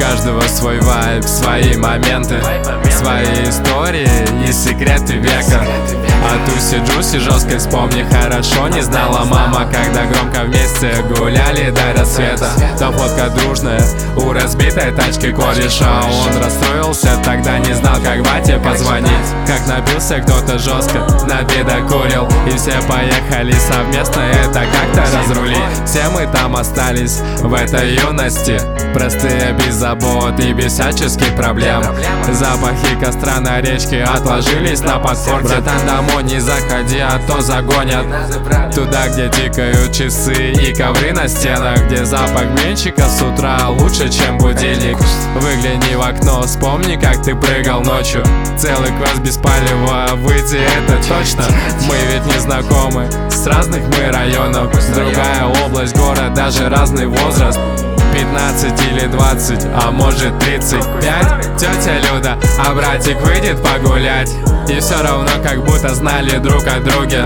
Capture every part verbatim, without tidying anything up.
каждого свой вайб, свои моменты, свои истории и секреты века. А туси-джуси жесткой вспомни хорошо. Не знала мама, когда громко вместе гуляли до рассвета. Та фотка дружная у разбитой тачки кореша. Он расстроился, тогда не знал, как бате позвонить. Как напился кто-то жестко, набедокурил, и все поехали совместно это как-то разрулить. Все мы там остались в этой юности, простые, без забот и без всяческих проблем. Запахи костра на речке отложились на подкорке. Братан, домой не заходи, а то загонят. Туда, где тикают часы и ковры на стенах, где запах блинчика с утра лучше, чем будильник. Выгляни в окно, вспомни, как ты прыгал ночью. Целый класс без палева, выйти это точно. Мы ведь не знакомы, с разных мы районов. Другая область, город, даже разный возраст. Пятнадцать или двадцать, а может тридцать пять. Тетя Люда, а братик выйдет погулять. И все равно как будто знали друг о друге.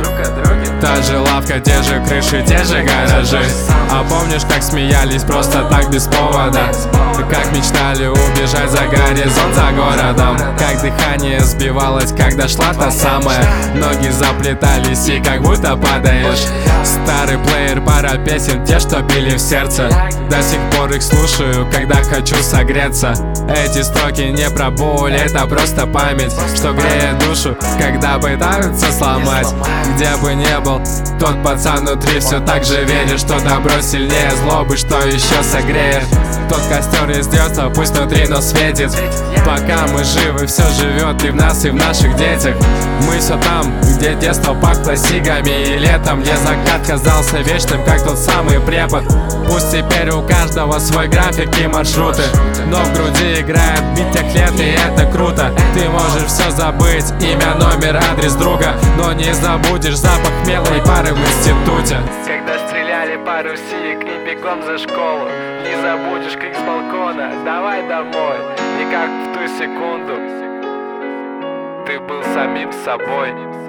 Та же лавка, те же крыши, те же гаражи. А помнишь, как смеялись просто так без повода? Как мечтали убежать за горизонт, за городом. Как дыхание сбивалось, когда шла та самая. Ноги заплетались и как будто падаешь. Старый плеер, пара песен, те, что били в сердце. До сих пор их слушаю, когда хочу согреться. Эти строки не про боль, это просто память, что греет душу, когда пытаются сломать. Где бы не был тот пацан внутри, все так же верит, что добро сильнее злобы, что еще согреет. Тот костер из детства, пусть внутри, но светит. Пока мы живы, все живет и в нас, и в наших детях. Мы все там, где детство пахло сигами, и летом, где закат казался вечным, как тот самый препод. Пусть теперь у каждого свой график и маршруты, но в груди играет бит тех лет, и это круто. Ты можешь все забыть, имя, номер, адрес друга, но не забудешь запах мелой пары в институте. Когда стреляли пару сик и бегом за школу, не забудешь крик с балкона: давай домой. И как в ту секунду ты был самим собой.